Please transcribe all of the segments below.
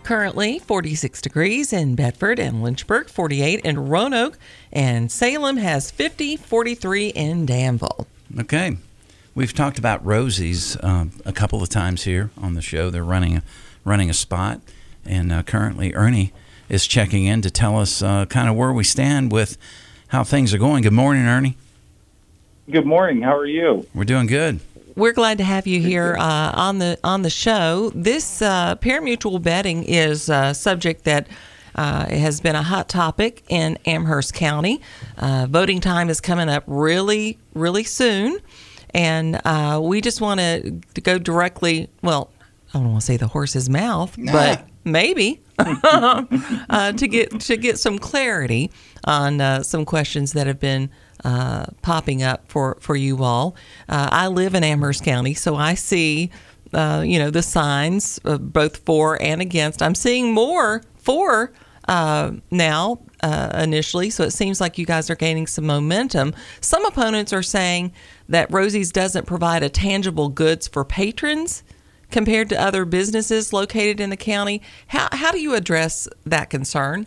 Currently 46 degrees in Bedford and Lynchburg, 48 in Roanoke, and Salem has 50, 43 in Danville. Okay. We've talked about Rosie's a couple of times here on the show. They're running a spot, and currently Ernie is checking in to tell us kind of where we stand with how things are going. Good morning, Ernie. Good morning. How are you? We're doing good. We're glad to have you here on the show. This parimutuel betting is a subject that has been a hot topic in Amherst County. Voting time is coming up really, really soon, and we just want to go directly. Well, I don't want to say the horse's mouth, but maybe to get some clarity on some questions that have been popping up for you all. I live in Amherst County, so I see the signs both for and against. I'm seeing more for now initially, so it seems like you guys are gaining some momentum. Some opponents are saying that Rosie's doesn't provide a tangible goods for patrons compared to other businesses located in the county. How do you address that concern?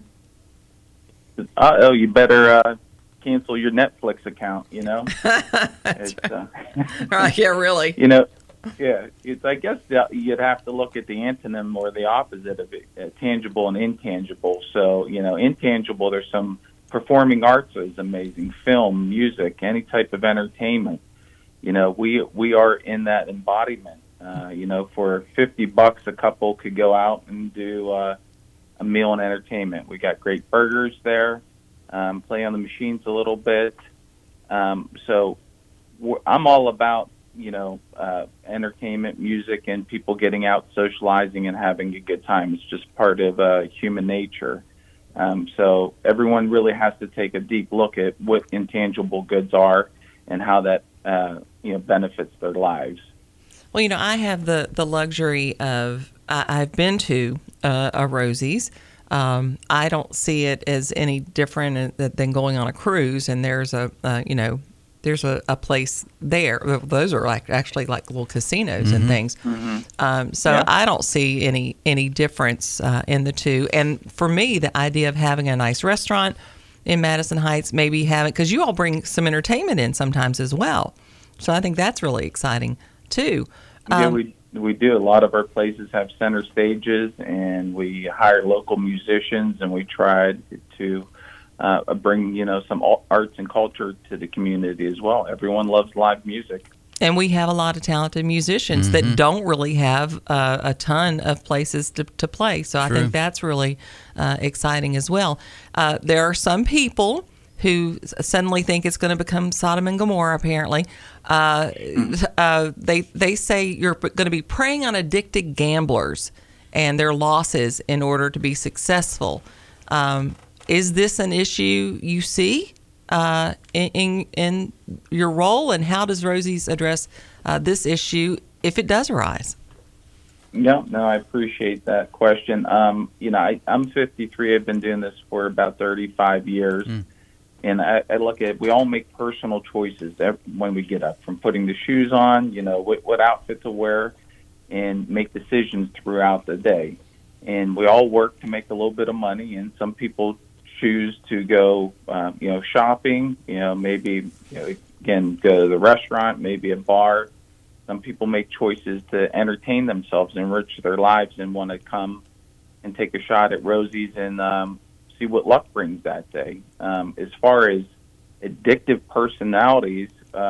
You better cancel your Netflix account, Right, yeah, really. I guess you'd have to look at the antonym or the opposite of it, tangible and intangible. So, intangible, there's some performing arts is amazing, film, music, any type of entertainment. We are in that embodiment. For $50, a couple could go out and do a meal and entertainment. We got great burgers there. Play on the machines a little bit. So I'm all about, entertainment, music, and people getting out, socializing, and having a good time. It's just part of human nature. So everyone really has to take a deep look at what intangible goods are and how that, benefits their lives. Well, I have the luxury of, I've been to a Rosie's. I don't see it as any different than going on a cruise, and there's there's a place there. Those are actually like little casinos and things. Mm-hmm. I don't see any difference in the two. And for me, the idea of having a nice restaurant in Madison Heights, maybe having, because you all bring some entertainment in sometimes as well. So I think that's really exciting too. Yeah, we do. A lot of our places have center stages, and we hire local musicians, and we try to bring some arts and culture to the community as well. Everyone loves live music. And we have a lot of talented musicians that don't really have a ton of places to play. So I think that's really exciting as well. There are some people who suddenly think it's going to become Sodom and Gomorrah, apparently. They say you're going to be preying on addicted gamblers and their losses in order to be successful. Is this an issue you see in your role, and how does Rosie's address this issue if it does arise? No, I appreciate that question. I'm 53. I've been doing this for about 35 years. And I look at, we all make personal choices when we get up, from putting the shoes on, what outfit to wear, and make decisions throughout the day. And we all work to make a little bit of money, and some people choose to go, shopping, maybe, again, go to the restaurant, maybe a bar. Some people make choices to entertain themselves, enrich their lives, and want to come and take a shot at Rosie's and see what luck brings that day. As far as addictive personalities,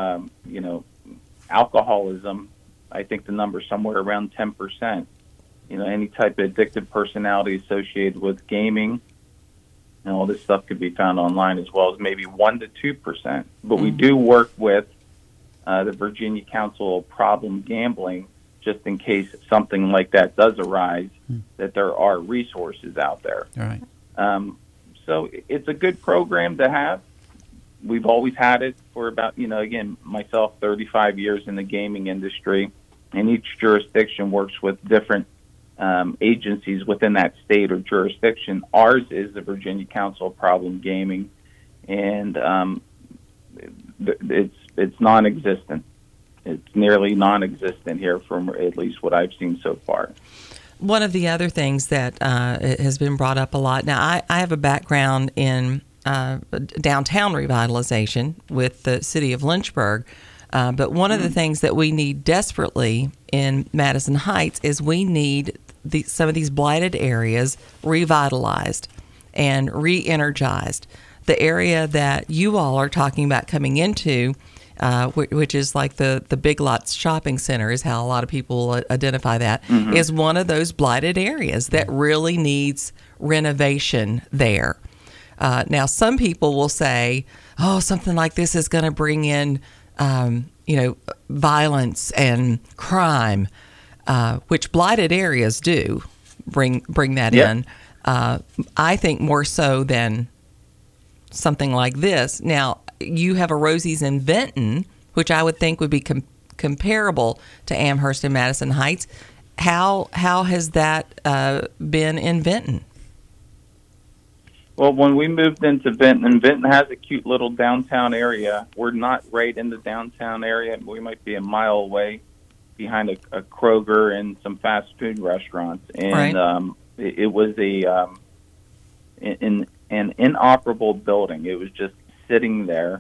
alcoholism, I think the number's somewhere around 10%. Any type of addictive personality associated with gaming, and all this stuff could be found online as well, as maybe 1% to 2%. But we do work with the Virginia Council of Problem Gambling, just in case something like that does arise, that there are resources out there. All right. So it's a good program to have. We've always had it for about, again, myself, 35 years in the gaming industry, and each jurisdiction works with different agencies within that state or jurisdiction. Ours is the Virginia Council of Problem Gaming, and it's non-existent. It's nearly non-existent here from at least what I've seen so far. One of the other things that has been brought up a lot. Now, I have a background in downtown revitalization with the city of Lynchburg, but one of the things that we need desperately in Madison Heights is we need some of these blighted areas revitalized and re-energized. The area that you all are talking about coming into, which is like the Big Lots shopping center, is how a lot of people identify that, is one of those blighted areas that really needs renovation there. Now, some people will say, "Oh, something like this is going to bring in, violence and crime," which blighted areas do bring that in. I think more so than something like this. Now, you have a Rosie's in Vinton, which I would think would be comparable to Amherst and Madison Heights. How has that been in Vinton? Well, when we moved into Vinton, and Vinton has a cute little downtown area. We're not right in the downtown area. We might be a mile away behind a Kroger and some fast food restaurants. And it was an inoperable building. It was just sitting there,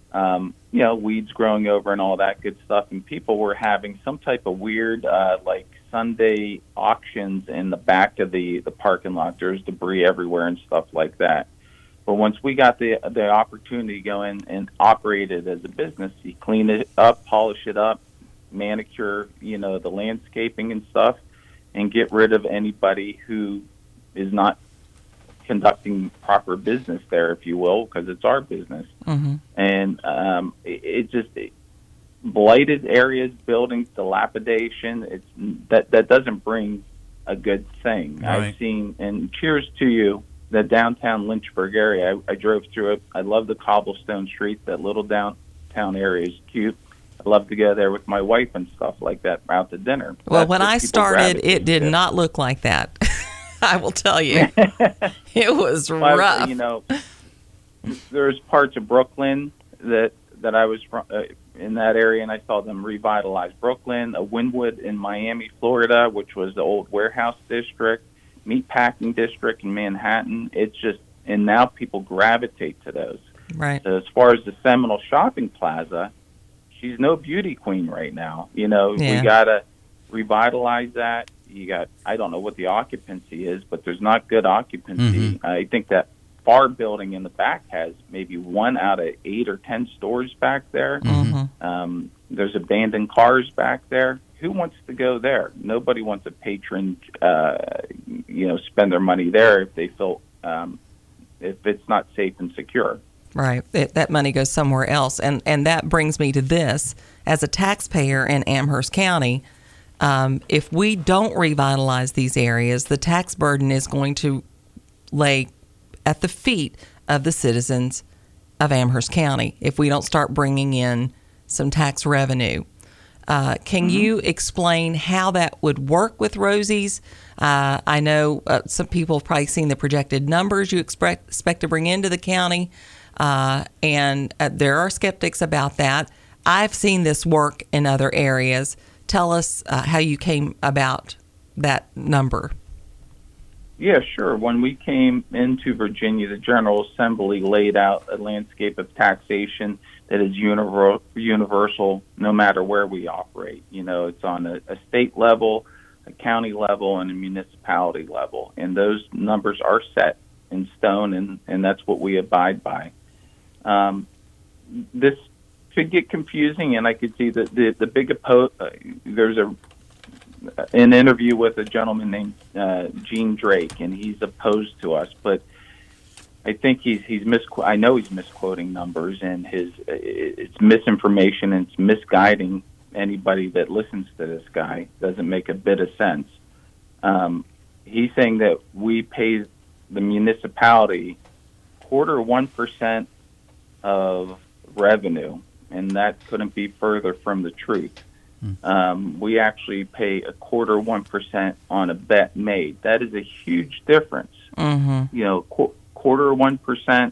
weeds growing over and all that good stuff. And people were having some type of weird, like Sunday auctions in the back of the parking lot. There's debris everywhere and stuff like that. But once we got the opportunity to go in and operate it as a business, you clean it up, polish it up, manicure, the landscaping and stuff, and get rid of anybody who is not conducting proper business there, if you will, because it's our business. And it just blighted areas, buildings, dilapidation. That doesn't bring a good thing. Right. I've seen, and cheers to you, the downtown Lynchburg area. I drove through it. I love the cobblestone streets. That little downtown area is cute. I love to go there with my wife and stuff like that out to dinner. Well, when I started, it did not look like that. I will tell you. It was rough. There's parts of Brooklyn that I was from, in that area, and I saw them revitalize Brooklyn, Wynwood in Miami, Florida, which was the old warehouse district, meatpacking district in Manhattan. It's just, and now people gravitate to those. Right. So as far as the Seminole Shopping Plaza, she's no beauty queen right now. We got to revitalize that. I don't know what the occupancy is, but there's not good occupancy. I think that bar building in the back has maybe 1 out of 8 or 10 stores back there. There's abandoned cars back there. Who wants to go there? Nobody wants a patron, spend their money there if they feel if it's not safe and secure. Right. That money goes somewhere else. And that brings me to this. As a taxpayer in Amherst County, if we don't revitalize these areas, the tax burden is going to lay at the feet of the citizens of Amherst County if we don't start bringing in some tax revenue. Can you explain how that would work with Rosie's? I know some people have probably seen the projected numbers you expect to bring into the county, and there are skeptics about that. I've seen this work in other areas. Tell us how you came about that number. Yeah, sure. When we came into Virginia, the General Assembly laid out a landscape of taxation that is universal no matter where we operate. It's on a state level, a county level, and a municipality level. And those numbers are set in stone, and that's what we abide by. This could get confusing, and I could see that the big there's an interview with a gentleman named Gene Drake, and he's opposed to us, but I think I know he's misquoting numbers, and it's misinformation, and it's misguiding anybody that listens to this guy. Doesn't make a bit of sense. He's saying that we pay the municipality 1% of revenue, and that couldn't be further from the truth. We actually pay 1% on a bet made. That is a huge difference. 1%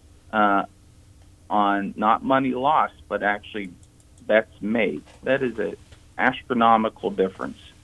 on not money lost, but actually bets made. That is an astronomical difference.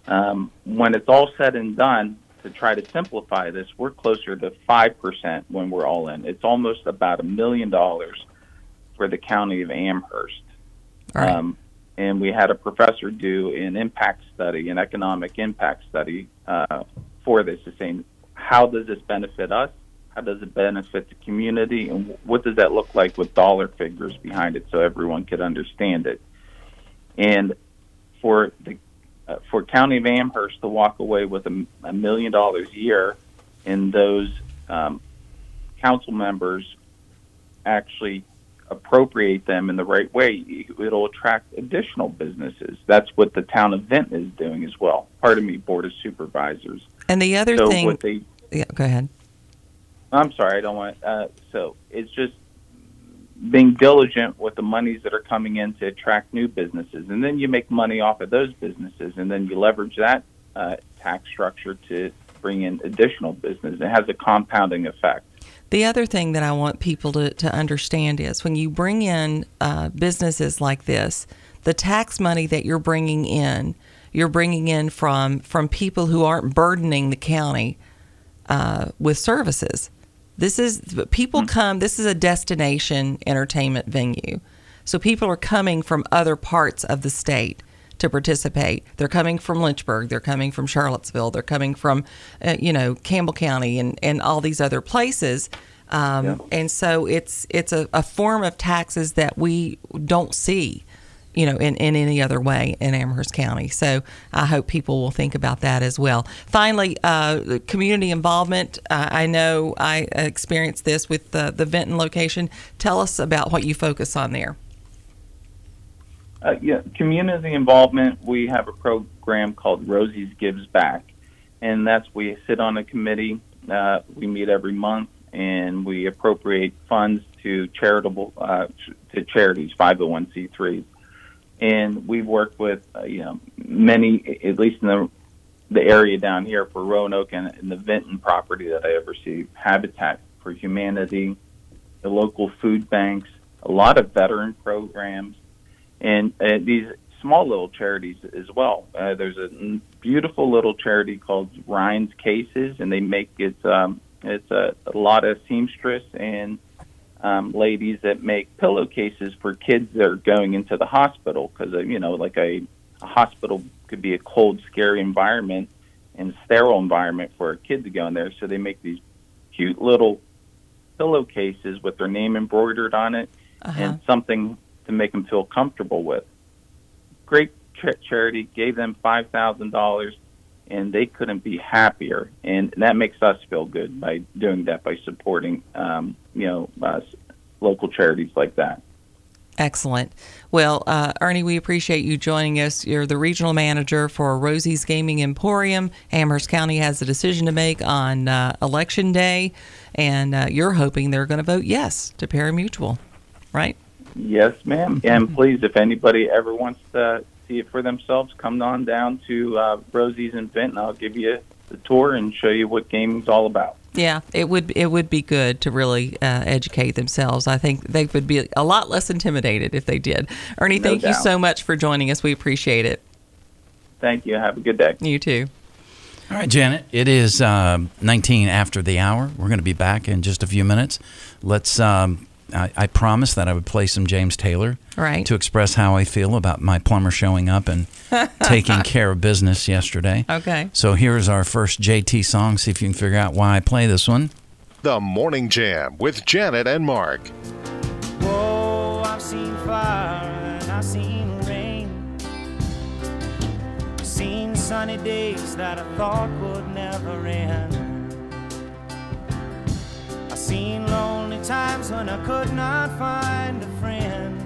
When it's all said and done, to try to simplify this, we're closer to 5% when we're all in. It's almost about $1 million for the county of Amherst. Right. And we had a professor do an economic impact study for this, to saying, how does this benefit us? How does it benefit the community? And what does that look like with dollar figures behind it so everyone could understand it? And for County of Amherst to walk away with $1 million a year, and those council members actually appropriate them in the right way, it'll attract additional businesses. That's what the town of Vinton is doing as well. Pardon me, Board of Supervisors. And the other thing... Yeah, go ahead. I'm sorry, I don't want... so it's just being diligent with the monies that are coming in to attract new businesses. And then you make money off of those businesses, and then you leverage that tax structure to bring in additional business. It has a compounding effect. The other thing that I want people to understand is when you bring in businesses like this, the tax money that you're bringing in from people who aren't burdening the county with services. This is people come. This is a destination entertainment venue, so people are coming from other parts of the state to participate. They're coming from Lynchburg. They're coming from Charlottesville. They're coming from, Campbell County and all these other places. And so it's a form of taxes that we don't see, in any other way in Amherst County. So I hope people will think about that as well. Finally, community involvement. I know I experienced this with the Vinton location. Tell us about what you focus on there. Community involvement. We have a program called Rosie's Gives Back, and we sit on a committee. We meet every month, and we appropriate funds to charities, 501c3s. And we've worked with, many, at least in the area down here for Roanoke and the Vinton property that I oversee, Habitat for Humanity, the local food banks, a lot of veteran programs, and these small little charities as well. There's a beautiful little charity called Ryan's Cases, and they make it's a lot of seamstress and ladies that make pillowcases for kids that are going into the hospital, because like a hospital could be a cold, scary environment and sterile environment for a kid to go in there. So they make these cute little pillowcases with their name embroidered on it, and something to make them feel comfortable with. Great charity, gave them $5,000, and they couldn't be happier. And that makes us feel good by doing that, by supporting, local charities like that. Excellent. Well, Ernie, we appreciate you joining us. You're the regional manager for Rosie's Gaming Emporium. Amherst County has a decision to make on Election Day, and you're hoping they're going to vote yes to parimutuel, right? Yes, ma'am. And please, if anybody ever wants to see it for themselves, come on down to Rosie's in Vinton. I'll give you the tour and show you what gaming's all about. Yeah, it would be good to really educate themselves. I think they would be a lot less intimidated if they did. Ernie, thank you so much for joining us. We appreciate it. Thank you. Have a good day. You too. All right, Janet, it is 19 after the hour. We're going to be back in just a few minutes. Let's... I promised that I would play some James Taylor to express how I feel about my plumber showing up and taking care of business yesterday. Okay. So here's our first JT song. See if you can figure out why I play this one. The Morning Jam with Janet and Mark. Whoa, I've seen fire and I've seen rain. Seen sunny days that I thought would never end. Seen lonely times when I could not find a friend,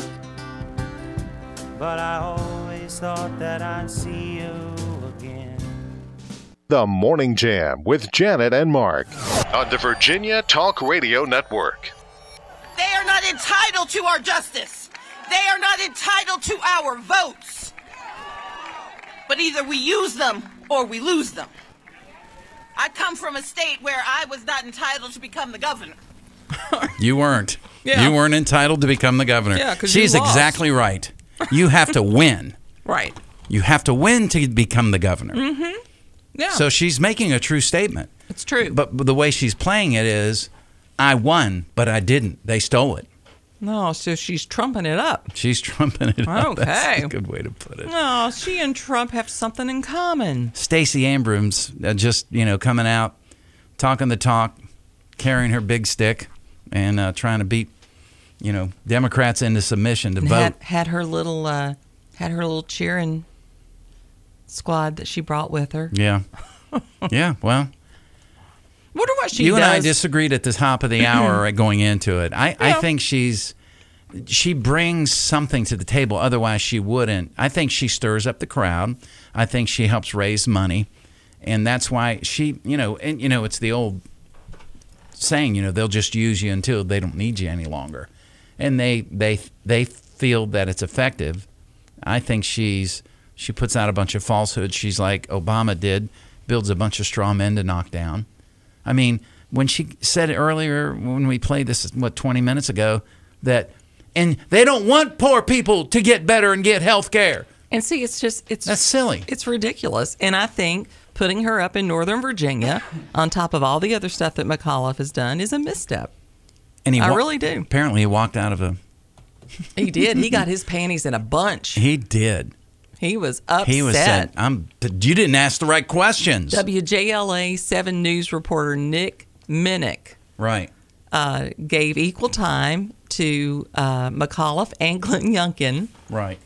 but I always thought that I'd see you again. The Morning Jam with Janet and Mark on the Virginia Talk Radio Network. They are not entitled to our justice. They are not entitled to our votes. But either we use them or we lose them. I come from a state where I was not entitled to become the governor. You weren't. Yeah. You weren't entitled to become the governor. Yeah, 'cause she's you lost. exactly right. You have to win. Right. You have to win to become the governor. Mm-hmm. Yeah. So she's making a true statement. It's true. But the way she's playing it is, I won, but I didn't. They stole it. No, so she's trumping it up. She's trumping it up. Okay. That's a good way to put it. No, she and Trump have something in common. Stacey Abrams just, coming out, talking the talk, carrying her big stick, and trying to beat, Democrats into submission to And vote. had her little cheering squad that she brought with her. Yeah. Yeah, well. Wonder what she You does. and I disagreed at the top of the hour going into it. I think she brings something to the table, otherwise she wouldn't. I think she stirs up the crowd. I think she helps raise money. And that's why she, it's the old saying, they'll just use you until they don't need you any longer. And they feel that it's effective. I think she puts out a bunch of falsehoods. She's like Obama did, builds a bunch of straw men to knock down. I mean, when she said earlier when we played this, 20 minutes ago, and they don't want poor people to get better and get health care. And see, that's silly. It's ridiculous. And I think putting her up in Northern Virginia on top of all the other stuff that McAuliffe has done is a misstep. And I really do. Apparently he walked out of He did. He got his panties in a bunch. He did. He was upset. He was said, you didn't ask the right questions. WJLA 7 News reporter Nick Minnick right. Gave equal time to McAuliffe and Glenn Youngkin. Right.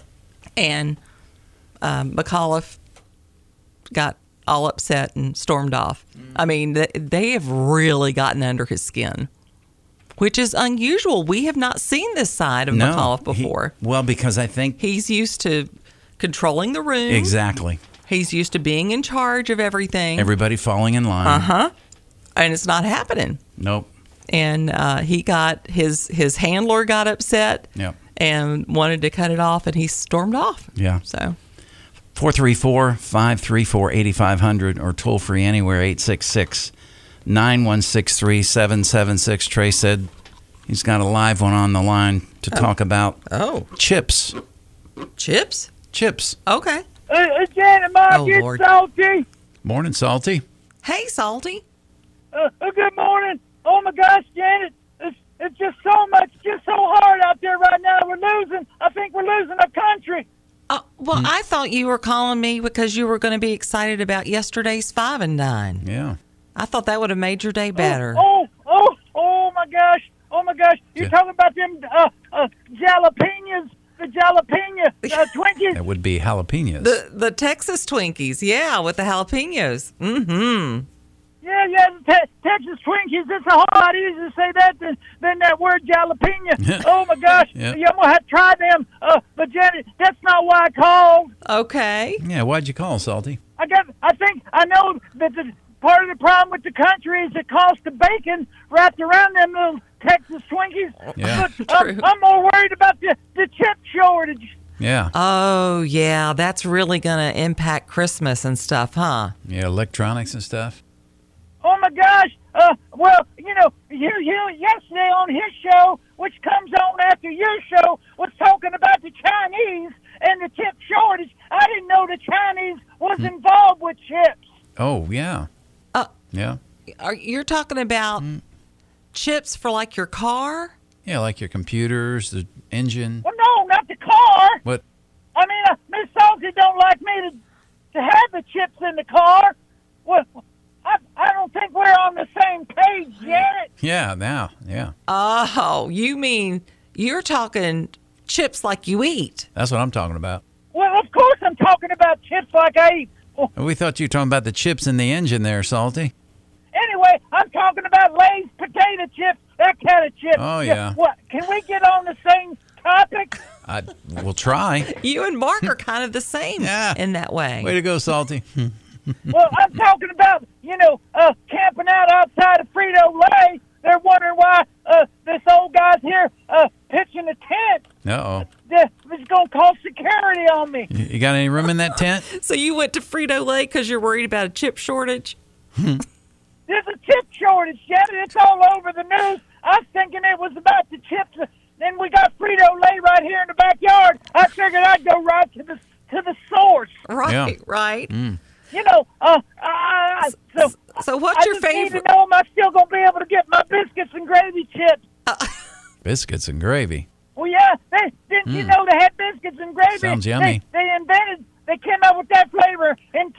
And McAuliffe got all upset and stormed off. I mean, they have really gotten under his skin, which is unusual. We have not seen this side of McAuliffe before. Because I think he's used to controlling the room. Exactly. He's used to being in charge of everything. Everybody falling in line. Uh-huh. And it's not happening. Nope. And he got his handler got upset. Yep. And wanted to cut it off, and he stormed off. Yeah. So 434-534-8500 or toll free anywhere 866-9163-776. Trey said he's got a live one on the line to talk about chips. Chips? Chips. Okay. Janet, Mark, it's Lord. Salty. Morning, Salty. Hey, Salty. Good morning. Oh my gosh, Janet, it's just so hard out there right now. We're losing. I think we're losing our country. Well, I thought you were calling me because you were going to be excited about yesterday's 5 and 9. Yeah. I thought that would have made your day better. Oh my gosh. You're talking about them jalapenos, the jalapeno Twinkies. That would be jalapenos. The Texas Twinkies, yeah, with the jalapenos. Mm-hmm. Yeah, Texas Twinkies. It's a whole lot easier to say that than that word jalapeno. Oh my gosh, Yeah. I'm gonna have to try them. But Janet, that's not why I called. Okay. Yeah, why'd you call, Salty? I think I know that the part of the problem with the country is the cost of bacon wrapped around them little Texas Twinkies. Yeah. But True. I'm more worried about the chip shortage. Yeah. Oh, yeah, that's really going to impact Christmas and stuff, huh? Yeah, electronics and stuff. Oh my gosh! Well, yesterday on his show, which comes on after your show, was talking about the Chinese and the chip shortage. I didn't know the Chinese was involved with chips. Oh, yeah. Yeah. You're talking about chips for like your car? Yeah, like your computers, the engine. Well, no, not the car. What? I mean, Miss Salty don't like me to have the chips in the car. Well, I don't think we're on the same page yet. Yeah, now, yeah. Oh, you mean you're talking chips like you eat? That's what I'm talking about. Well, of course I'm talking about chips like I eat. Well, We thought you were talking about the chips in the engine there, Salty. anyway, I'm talking about Lay's potato chips, that kind of chip. Oh, yeah. What? Can we get on the same topic? We'll try. You and Mark are kind of the same Yeah. in that way. Way to go, Salty. Well, I'm talking about, camping out outside of Frito-Lay. They're wondering why this old guy's here pitching a tent. Uh-oh. It's going to call security on me. You got any room in that tent? So you went to Frito-Lay because you're worried about a chip shortage? There's a chip shortage, Janet. It's all over the news. I was thinking it was about the chips. Then we got Frito-Lay right here in the backyard. I figured I'd go right to the to the source. Right, Yeah. right. You know, So what's I your just need favorite? to know, am I still going to be able to get my biscuits and gravy chips? Biscuits and gravy. Well, yeah, didn't you know they had biscuits and gravy? Sounds yummy. They came up with that flavor in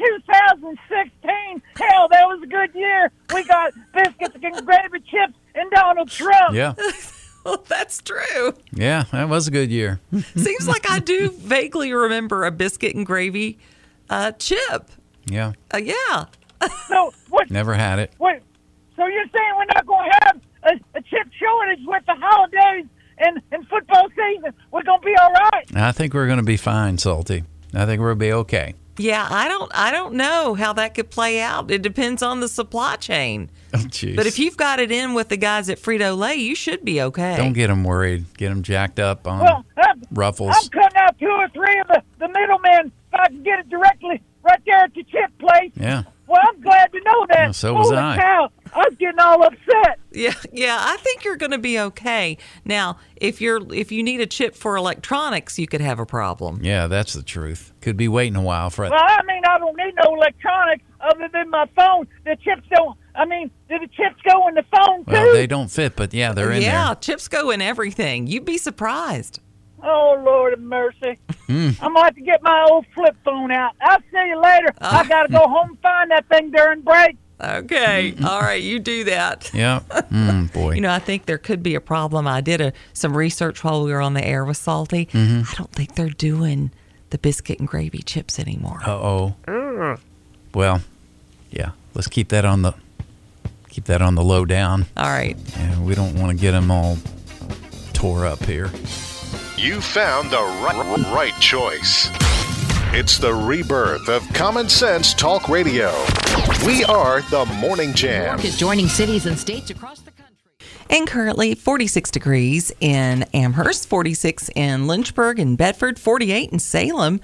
2016. Hell, that was a good year. We got biscuits and gravy chips and Donald Trump. Yeah. Well, that's true. Yeah, that was a good year. Seems like I do vaguely remember a biscuit and gravy chip. Yeah. Yeah. So what? Never had it. Wait, so you're saying we're not going to have a chip shortage with the holidays and football season? We're going to be all right? I think we're going to be fine, Salty. I think we'll be okay. Yeah, I don't know how that could play out. It depends on the supply chain. Oh, jeez. But if you've got it in with the guys at Frito-Lay, you should be okay. Don't get them worried. Get them jacked up on Well, Ruffles. I'm cutting out 2 or 3 of the middlemen if I can get it directly right there at the chip place. Yeah. Well, I'm glad to know that. Well, so was Holy I. cow, I was getting all upset. Yeah, I think you're going to be okay. Now, if you need a chip for electronics, you could have a problem. Yeah, that's the truth. Could be waiting a while for it. Well, I mean, I don't need no electronics other than my phone. The chips don't. I mean, do the chips go in the phone too? Well, they don't fit, but yeah, they're in Yeah, there. chips go in everything. You'd be surprised. Oh, Lord of mercy. Hmm. I'm going to have to get my old flip phone out. I'll see you later. I got to go home and find that thing during break. Okay. All right, you do that. Yeah. Boy. You know, I think there could be a problem. I did some research while we were on the air with Salty. Mm-hmm. I don't think they're doing the biscuit and gravy chips anymore. Uh-oh. Well, yeah. Let's keep that on the low down. All right. Yeah, we don't want to get them all tore up here. You found the right choice. It's the rebirth of Common Sense Talk Radio. We are the Morning Jam. York is joining cities and states across the country. And currently 46 degrees in Amherst, 46 in Lynchburg and Bedford, 48 in Salem,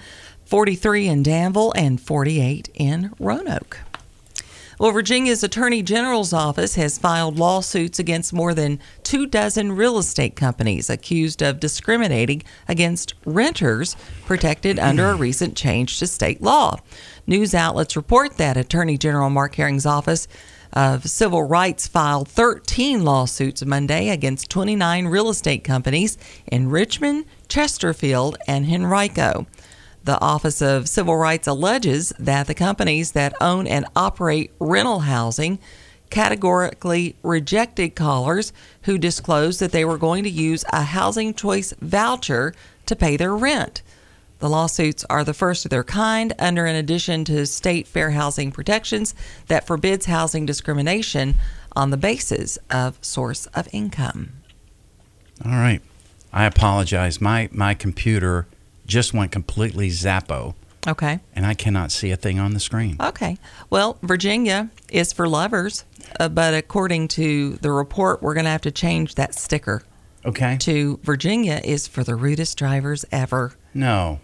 43 in Danville, and 48 in Roanoke. Well, Virginia's Attorney General's office has filed lawsuits against more than 24 real estate companies accused of discriminating against renters protected under a recent change to state law. News outlets report that Attorney General Mark Herring's Office of Civil Rights filed 13 lawsuits Monday against 29 real estate companies in Richmond, Chesterfield, and Henrico. The Office of Civil Rights alleges that the companies that own and operate rental housing categorically rejected callers who disclosed that they were going to use a housing choice voucher to pay their rent. The lawsuits are the first of their kind under an addition to state fair housing protections that forbids housing discrimination on the basis of source of income. All right. I apologize. My computer just went completely Zappo, Okay. and I cannot see a thing on the screen. Okay. Well, Virginia is for lovers, but according to the report, we're going to have to change that sticker Okay. to Virginia is for the rudest drivers ever. No.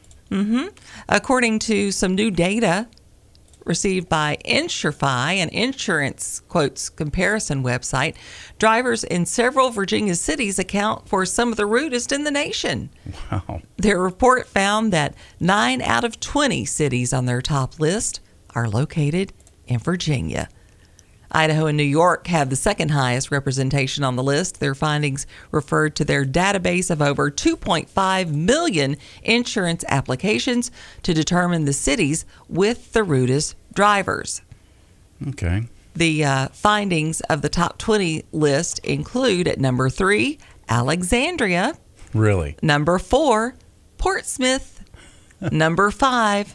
According to some new data received by Insurify, an insurance quotes comparison website, drivers in several Virginia cities account for some of the rudest in the nation. Wow. Their report found that 9 out of 20 cities on their top list are located in Virginia. Idaho and New York have the second highest representation on the list. Their findings referred to their database of over 2.5 million insurance applications to determine the cities with the rudest drivers. Okay. The findings of the top 20 list include at number 3, Alexandria, Really? number 4, Portsmouth, number 5,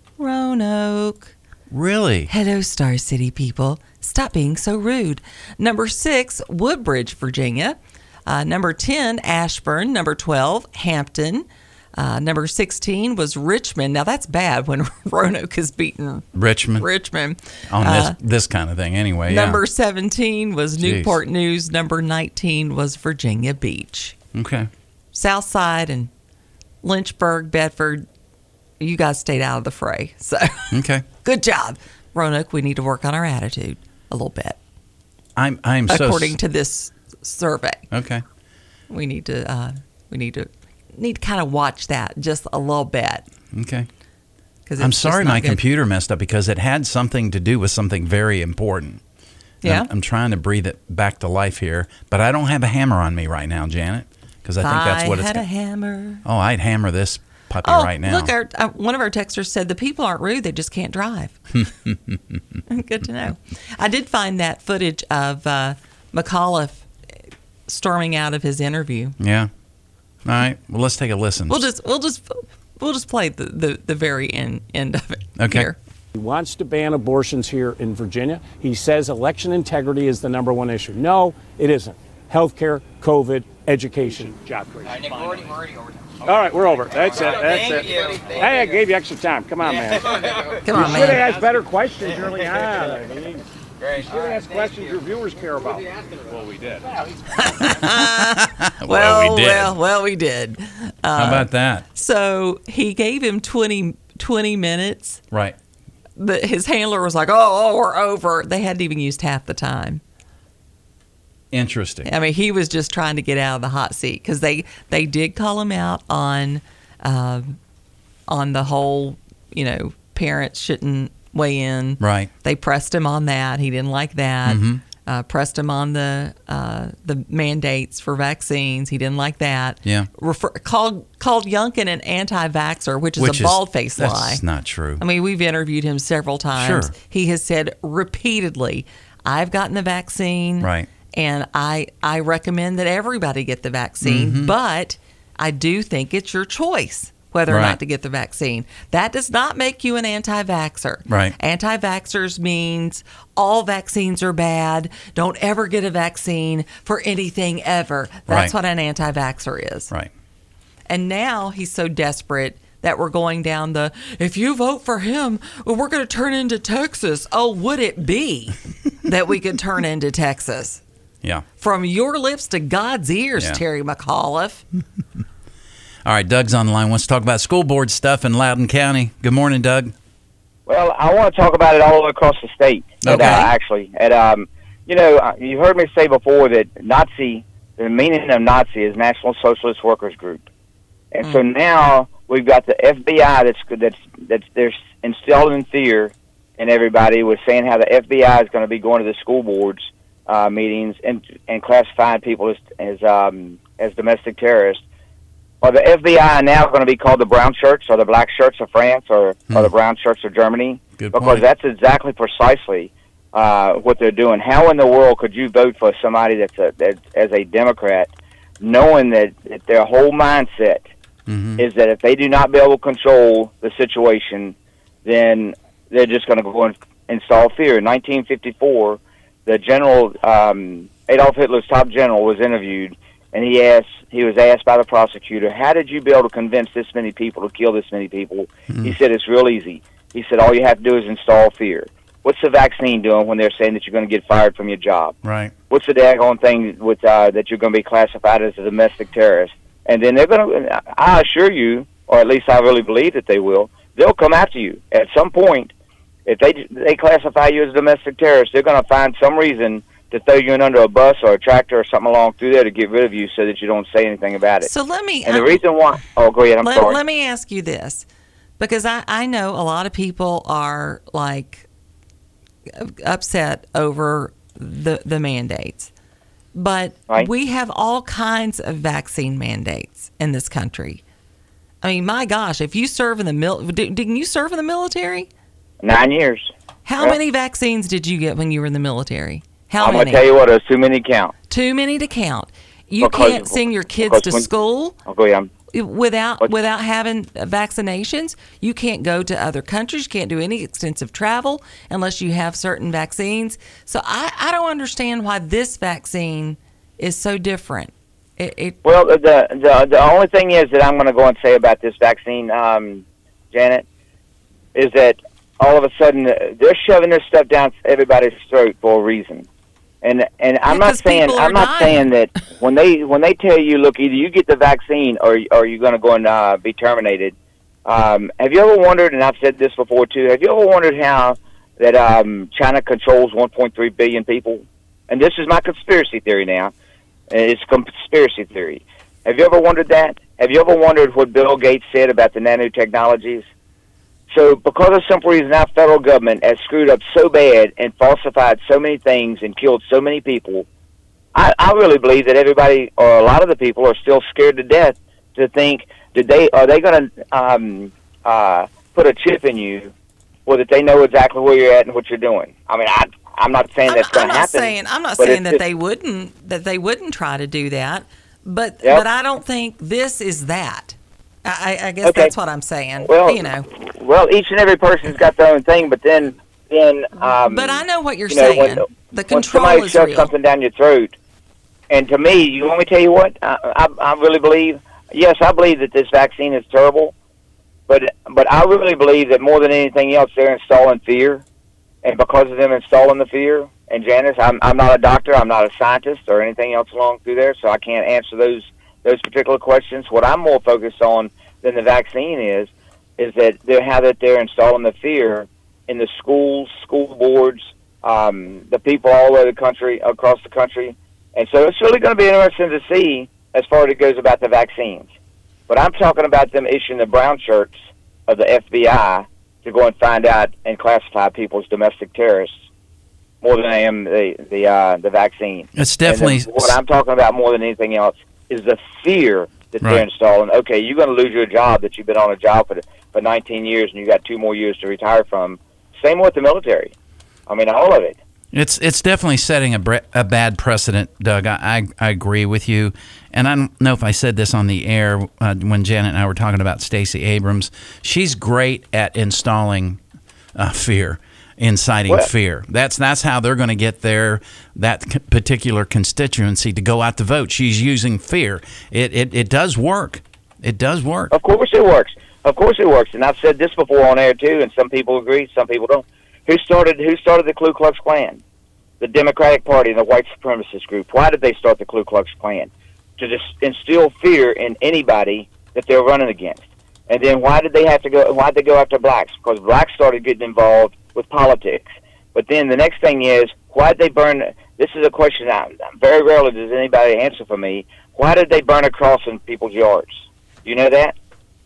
Roanoke. Really? Hello, Star City people. Stop being so rude. Number 6, Woodbridge, Virginia. Number 10, Ashburn. Number 12, Hampton. Number 16 was Richmond. Now, that's bad when Roanoke is beating Richmond? Richmond. On this kind of thing, anyway. Yeah. Number 17 was Jeez. Newport News. Number 19 was Virginia Beach. Okay. Southside and Lynchburg, Bedford, you guys stayed out of the fray. So, Okay. good job. Roanoke, we need to work on our attitude a little bit. I'm so According to this survey, Okay. we need to kind of watch that just a little bit. Okay. I'm sorry my computer messed up because it had something to do with something very important. Yeah. I'm trying to breathe it back to life here, but I don't have a hammer on me right now, Janet, because I think that's what I it's had a hammer. Oh, I'd hammer this puppy right now. Look, one of our texters said the people aren't rude, they just can't drive. Good to know. I did find that footage of McAuliffe storming out of his interview. Yeah. All right. Well, let's take a listen. We'll just play the very end of it. Okay. Here. He wants to ban abortions here in Virginia. He says election integrity is the number one issue. No, it isn't. Healthcare, COVID, education, job creation. All right, we're over. That's it. Hey, I gave you extra time. Come on, man. Come on, man. You should have asked better questions early on. I mean, you should have asked questions your viewers care about. Well, we did. Well, we did. How about that? So he gave him 20 minutes. Right. His handler was like, oh, we're over. They hadn't even used half the time. Interesting. I mean, he was just trying to get out of the hot seat because they did call him out on the whole, parents shouldn't weigh in. Right. They pressed him on that. He didn't like that. Mm-hmm. Pressed him on the mandates for vaccines. He didn't like that. Yeah. Called Youngkin an anti-vaxxer, which is a bald-faced lie. That's not true. I mean, we've interviewed him several times. Sure. He has said repeatedly, I've gotten the vaccine. Right. And I recommend that everybody get the vaccine, but I do think it's your choice whether or not to get the vaccine. That does not make you an anti-vaxxer. Right. Anti-vaxxers means all vaccines are bad. Don't ever get a vaccine for anything ever. That's what an anti-vaxxer is. Right. And now he's so desperate that we're going down if you vote for him, well, we're going to turn into Texas. Oh, would it be that we could turn into Texas? Yeah. From your lips to God's ears, Terry McAuliffe. All right, Doug's on the line. Wants to talk about school board stuff in Loudoun County. Good morning, Doug. Well, I want to talk about it all across the state. Okay. Actually, you heard me say before that the meaning of Nazi is National Socialist Workers Group, and so now we've got the FBI that's they're instilled in fear in everybody with saying how the FBI is going to be going to the school boards meetings and classifying people as domestic terrorists. Are the FBI now going to be called the brown shirts or the black shirts of France or the brown shirts of Germany? Good because point. that's exactly precisely what they're doing. How in the world could you vote for somebody that's as a Democrat, knowing that their whole mindset is that if they do not be able to control the situation, then they're just going to go and install fear. In 1954, the general, Adolf Hitler's top general, was interviewed, and he was asked by the prosecutor, how did you be able to convince this many people to kill this many people? He said, it's real easy. He said, all you have to do is install fear. What's the vaccine doing when they're saying that you're going to get fired from your job? Right. What's the daggone thing with that you're going to be classified as a domestic terrorist? And then they're going to, I assure you, or at least I really believe that they will, they'll come after you at some point. If they classify you as a domestic terrorist, they're going to find some reason to throw you in under a bus or a tractor or something along through there to get rid of you so that you don't say anything about it. So let me... And the reason why... Oh, go ahead. I'm sorry. Let me ask you this, because I know a lot of people are, upset over the mandates. But we have all kinds of vaccine mandates in this country. I mean, my gosh, if you serve in the didn't you serve in the military? 9 years. How many vaccines did you get when you were in the military? How many? I'm going to tell you what, there's too many to count. Too many to count. You can't send your kids to school without having vaccinations. You can't go to other countries. You can't do any extensive travel unless you have certain vaccines. So I don't understand why this vaccine is so different. Well, the only thing is that I'm going to go and say about this vaccine, Janet, is that all of a sudden they're shoving this stuff down everybody's throat for a reason. And I'm not saying that when they tell you, look, either you get the vaccine or you're going to go and be terminated. Have you ever wondered, and I've said this before too, have you ever wondered how that China controls 1.3 billion people? And this is my conspiracy theory now. It's a conspiracy theory. Have you ever wondered that? Have you ever wondered what Bill Gates said about the nanotechnologies? So because of some reason, our federal government has screwed up so bad and falsified so many things and killed so many people, I really believe that everybody, or a lot of the people, are still scared to death to think, are they going to put a chip in you, or that they know exactly where you're at and what you're doing? I mean, I'm not saying that's going to happen. I'm not saying that they wouldn't try to do that, but I don't think this is that. I guess that's what I'm saying. Well, you know. Well, each and every person's got their own thing, but then. But I know what you're saying. The control when somebody is shoves real. something down your throat, and to me, you want me to tell you what? I really believe. Yes, I believe that this vaccine is terrible, but I really believe that more than anything else, they're installing fear, and because of them installing the fear. And Janice, I'm not a doctor, I'm not a scientist or anything else along through there, so I can't answer those particular questions. What I'm more focused on than the vaccine is that they're installing the fear in the schools, school boards, the people all over the country, across the country. And so it's really going to be interesting to see as far as it goes about the vaccines. But I'm talking about them issuing the brown shirts of the FBI to go and find out and classify people as domestic terrorists more than I am the vaccine. It's definitely... What I'm talking about more than anything else is the fear that they're installing. Okay, you're going to lose your job that you've been on a job for 19 years and you got 2 more years to retire from. Same with the military. I mean, all of it. It's definitely setting a bad precedent, Doug. I agree with you. And I don't know if I said this on the air when Janet and I were talking about Stacey Abrams. She's great at installing fear, inciting fear. That's how they're going to get that particular constituency to go out to vote. She's using fear. It does work. It does work. Of course it works. Of course it works. And I've said this before on air too, and some people agree, some people don't. Who started the Ku Klux Klan? The Democratic Party and the white supremacist group. Why did they start the Ku Klux Klan? To just instill fear in anybody that they're running against. And then why'd they go after blacks? Because blacks started getting involved with politics. But then the next thing is, why'd they burn? This is a question very rarely does anybody answer for me. Why did they burn a cross in people's yards? Do you know that?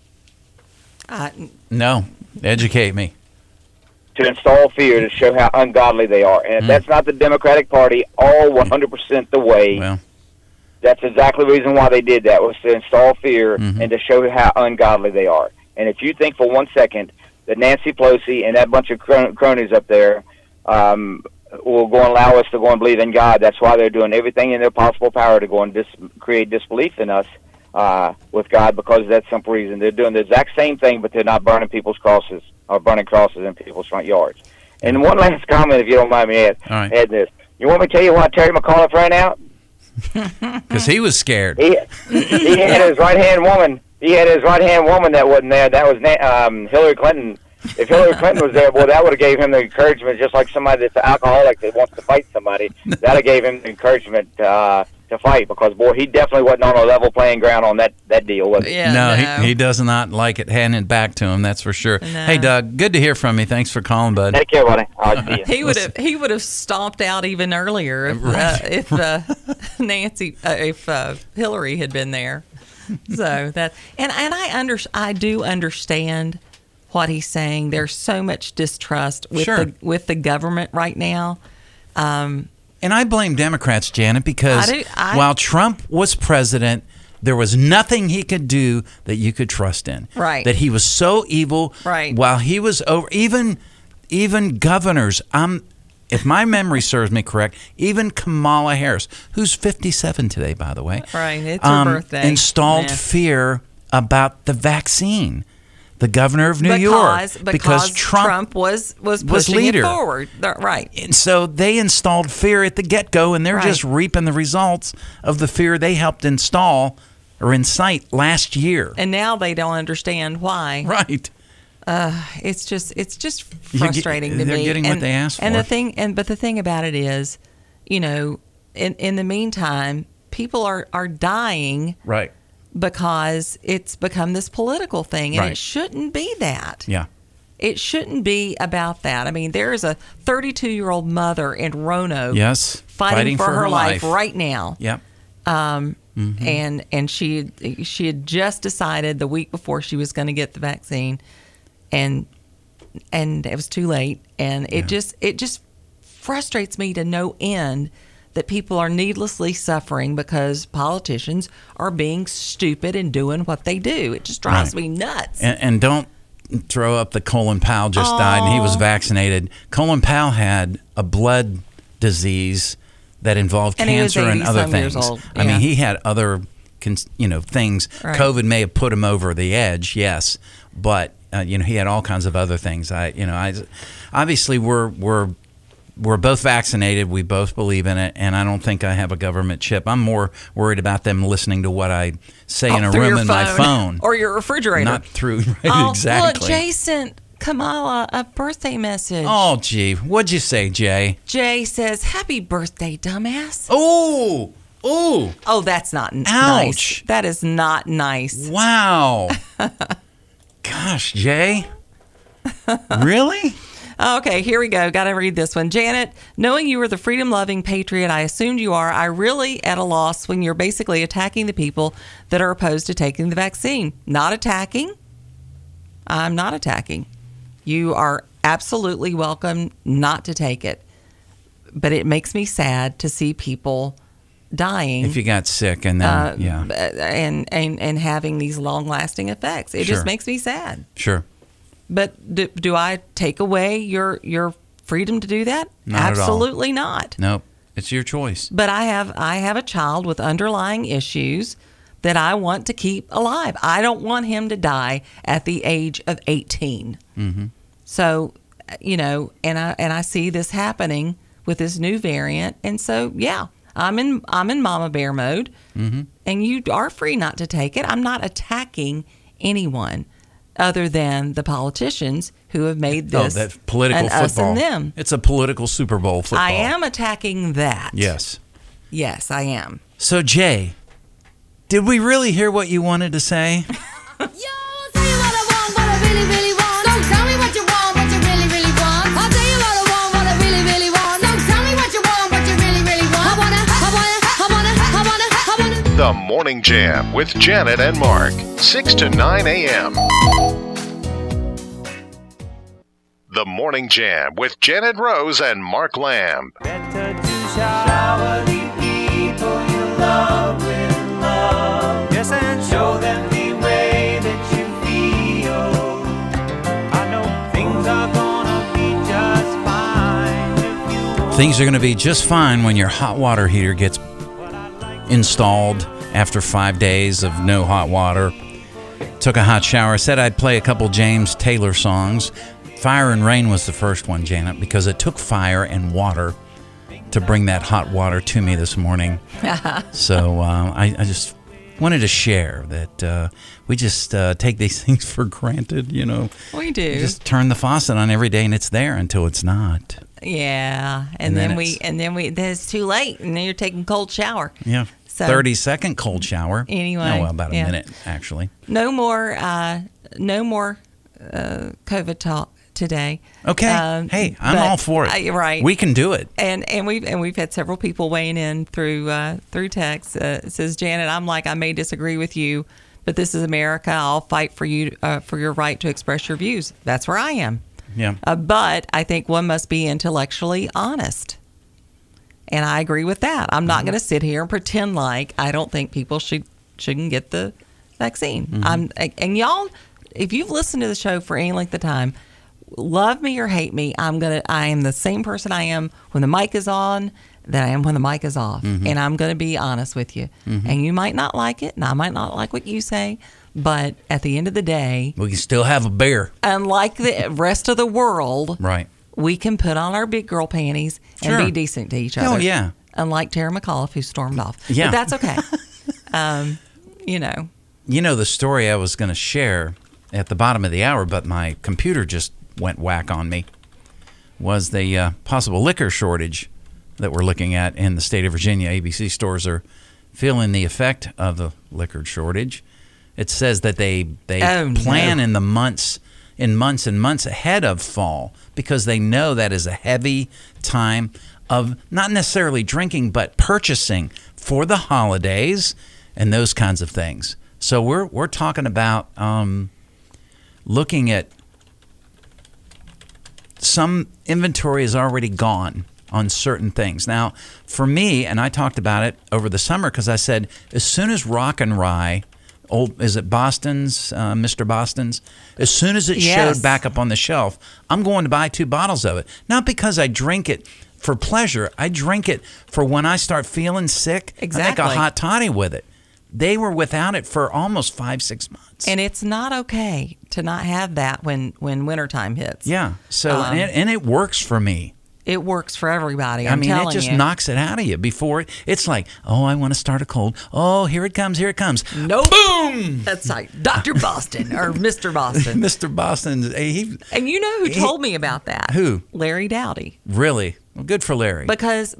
No. Educate me. To install fear, to show how ungodly they are. And if that's not the Democratic Party all 100% the way, that's exactly the reason why they did that, was to install fear and to show how ungodly they are. And if you think for 1 second that Nancy Pelosi and that bunch of cronies up there will go and allow us to go and believe in God, that's why they're doing everything in their possible power to go and create disbelief in us with God, because of that simple reason. They're doing the exact same thing, but they're not burning people's crosses or burning crosses in people's front yards. And one last comment, if you don't mind me adding this. You want me to tell you why Terry McAuliffe ran out? Because he was scared. He had his right-hand woman. He had his right-hand woman that wasn't there. That was Hillary Clinton. If Hillary Clinton was there, boy, that would have gave him the encouragement, just like somebody that's an alcoholic that wants to fight somebody. That would have gave him the encouragement to fight, because, boy, he definitely wasn't on a level playing ground on that deal, was he? Yeah, no. He does not like it handed back to him, that's for sure. No. Hey, Doug, good to hear from you. Thanks for calling, bud. Take care, buddy. I'll see you. He would have stomped out even earlier if Hillary had been there. So that I do understand what he's saying. There's so much distrust with the government right now. And I blame Democrats, Janet, because while Trump was president, there was nothing he could do that you could trust in. Right. That he was so evil. Right. While he was over, even governors. If my memory serves me correct, even Kamala Harris, who's 57 today, by the way. Right. It's her birthday. Installed fear about the vaccine. The governor of New York, because Trump was pushing leader. It forward, right? And so they installed fear at the get-go, and they're just reaping the results of the fear they helped install or incite last year. And now they don't understand why. Right. It's just frustrating to me. They're getting what they asked for. But the thing about it is, in the meantime, people are dying. Right. Because it's become this political thing, and it shouldn't be that. Yeah. It shouldn't be about that. I mean, there is a 32-year-old mother in Roanoke fighting for her life right now. Yep. And she had just decided the week before she was going to get the vaccine, and and it was too late. And it just frustrates me to no end that people are needlessly suffering because politicians are being stupid and doing what they do. It just drives me nuts. And don't throw up the Colin Powell just died and he was vaccinated. Colin Powell had a blood disease that involved cancer and other things. I mean, he had other things. Right. COVID may have put him over the edge, yes, but he had all kinds of other things. Obviously we're both vaccinated. We both believe in it, and I don't think I have a government chip. I'm more worried about them listening to what I say in a room in my phone or your refrigerator, not through exactly. Look, Jason, Kamala, a birthday message. Oh, gee, what'd you say, Jay? Jay says, "Happy birthday, dumbass." Oh, that's not ouch. Nice. That is not nice. Wow. Gosh, Jay, really? Okay, here we go. Got to read this one. Janet, knowing you are the freedom-loving patriot I assumed you are, I really at a loss when you're basically attacking the people that are opposed to taking the vaccine. Not attacking. I'm not attacking. You are absolutely welcome not to take it. But it makes me sad to see people dying. If you got sick and then, and having these long-lasting effects. It just makes me sad. Sure. But do I take away your freedom to do that? Not Absolutely at all. not. Nope. It's your choice. But I have a child with underlying issues that I want to keep alive. I don't want him to die at the age of 18. Mm-hmm. So, and I see this happening with this new variant, and so I'm in mama bear mode, and you are free not to take it. I'm not attacking anyone other than the politicians who have made this that political an football. Us and them. It's a political Super Bowl football. I am attacking that. Yes. Yes, I am. So, Jay, did we really hear what you wanted to say? Yo, tell you what I want, what I really, really want. Don't tell me what you want, what you really, really want. I'll tell you what I want, what I really, really want. Don't tell me what you want, what you really, really want. I wanna. The Morning Jam with Janet and Mark, 6 to 9 a.m. The Morning Jam with Janet Rose and Mark Lamb. Better to shower the people you love with love. Yes, and show them the way that you feel. I know things are gonna be just fine if you want. Things are going to be just fine when your hot water heater gets installed after 5 days of no hot water. Took a hot shower. Said I'd play a couple James Taylor songs. Fire and Rain was the first one, Janet, because it took fire and water to bring that hot water to me this morning. So I just wanted to share that we just take these things for granted, We do. You just turn the faucet on every day and it's there until it's not. Yeah, and then it's too late, and then you're taking cold shower. Yeah, so, 30-second cold shower. Anyway, about a minute actually. No more COVID talk today. Okay. Hey, I'm all for it. Right, we can do it. And we've had several people weighing in through text. It says, Janet, I may disagree with you, but this is America. I'll fight for you for your right to express your views. That's where I am. Yeah. But I think one must be intellectually honest. And I agree with that. I'm not going to sit here and pretend like I don't think people shouldn't get the vaccine. And y'all, if you've listened to the show for any length of time, love me or hate me, I am the same person I am when the mic is on that I am when the mic is off. And I'm going to be honest with you. And you might not like it, and I might not like what you say. But at the end of the day, we can still have a beer. Unlike the rest of the world, right? We can put on our big girl panties and be decent to each other. Oh, yeah. Unlike Tara McAuliffe, who stormed off. Yeah. But that's okay. You know the story I was going to share at the bottom of the hour, but my computer just went whack on me, was the possible liquor shortage that we're looking at in the state of Virginia. ABC stores are feeling the effect of the liquor shortage. It says that they plan in months and months ahead of fall because they know that is a heavy time of not necessarily drinking but purchasing for the holidays and those kinds of things. So we're talking about looking at some inventory is already gone on certain things. Now, for me, and I talked about it over the summer because I said, as soon as Rock and Rye, is it Boston's, Mr. Boston's? As soon as it showed back up on the shelf, I'm going to buy 2 bottles of it. Not because I drink it for pleasure. I drink it for when I start feeling sick. Exactly. I make a hot toddy with it. They were without it for almost 5-6 months. And it's not okay to not have that when wintertime hits. Yeah. So and it works for me. It works for everybody. I mean, it just you. knocks it out of you before it's like, oh, I want to start a cold. Oh, here it comes. Nope. Boom. That's like Dr. Boston or Mr. Boston. Mr. Boston. And you know who told me about that? Who? Larry Dowdy. Really? Well, good for Larry. Because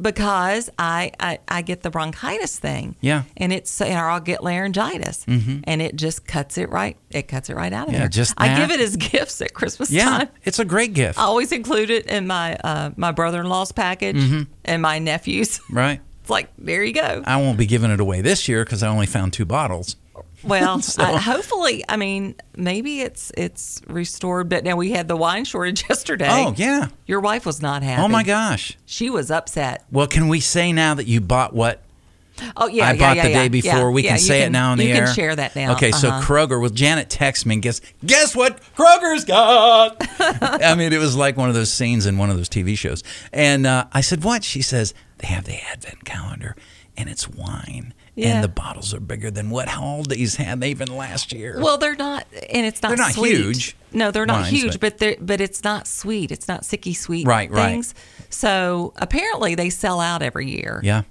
I get the bronchitis thing. Yeah. And or I'll get laryngitis. Mm-hmm. And it just cuts it right. It cuts it right out of there. I give it as gifts at Christmas time. Yeah, it's a great gift. I always include it in my my brother-in-law's package and my nephew's. Right. It's like, there you go. I won't be giving it away this year because I only found 2 bottles. Well, hopefully, I mean, maybe it's restored. But now we had the wine shortage yesterday. Oh, yeah. Your wife was not happy. Oh, my gosh. She was upset. Well, can we say now that you bought what? Oh, yeah, I bought the day before. We can say it now on the air. You can share that now. Okay, so Kroger, well, Janet texts me and guess what Kroger's got? I mean, it was like one of those scenes in one of those TV shows. And I said, what? She says, they have the advent calendar, and it's wine. Yeah. And the bottles are bigger than what Aldi's had even last year. Well, they're not, and it's not. They're not sweet. huge. No, they're not huge, but it's not sweet. It's not sicky sweet things. Right. So apparently they sell out every year. Yeah.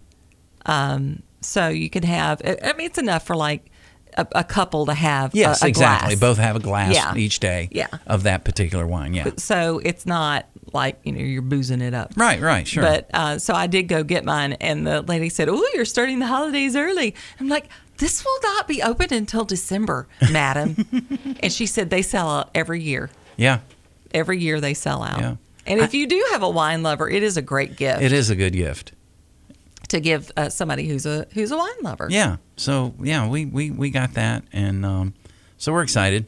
So you can have. I mean, it's enough for like a couple to have. Yes, a exactly. glass. Both have a glass each day. Yeah. Of that particular wine. Yeah. So it's not like you're boozing it up. Right. Sure. But so I did go get mine, and the lady said, "Oh, you're starting the holidays early." I'm like, "This will not be open until December, madam." And she said they sell out every year. Yeah. Every year they sell out. Yeah. And if you do have a wine lover, it is a great gift. It is a good gift to give somebody who's a wine lover. Yeah. So yeah, we got that, and so we're excited,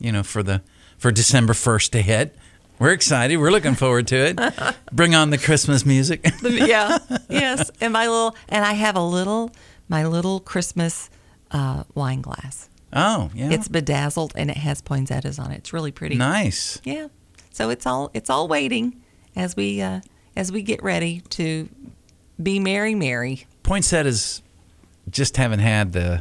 for December 1st to hit. We're excited. We're looking forward to it. Bring on the Christmas music. Yeah. Yes. And I have my little Christmas wine glass. Oh, yeah. It's bedazzled and it has poinsettias on it. It's really pretty. Nice. Yeah. So it's all waiting as we get ready to be merry. Poinsettias just haven't had the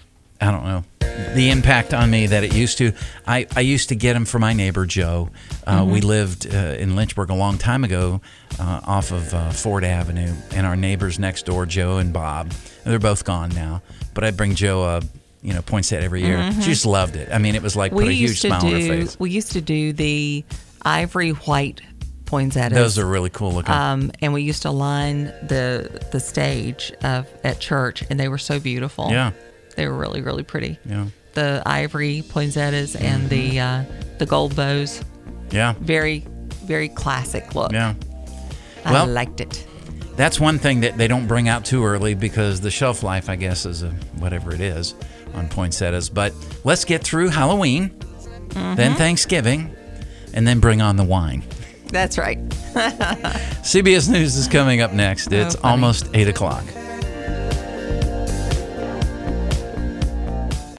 impact on me that it used to. I used to get them for my neighbor Joe. We lived in Lynchburg a long time ago off of Ford Avenue, and our neighbors next door, Joe and Bob, they're both gone now. But I'd bring Joe a poinsettia every year. Mm-hmm. She just loved it. I mean, it was like put a huge smile on her face. We used to do the ivory white poinsettias. Those are really cool looking. And we used to line the stage at church, and they were so beautiful. Yeah. They were really, really pretty. Yeah. The ivory poinsettias and the gold bows. Yeah. Very, very classic look. Yeah. I liked it. That's one thing that they don't bring out too early because the shelf life, I guess, is whatever it is on poinsettias. But let's get through Halloween, then Thanksgiving, and then bring on the wine. That's right. CBS News is coming up next. It's almost 8 o'clock.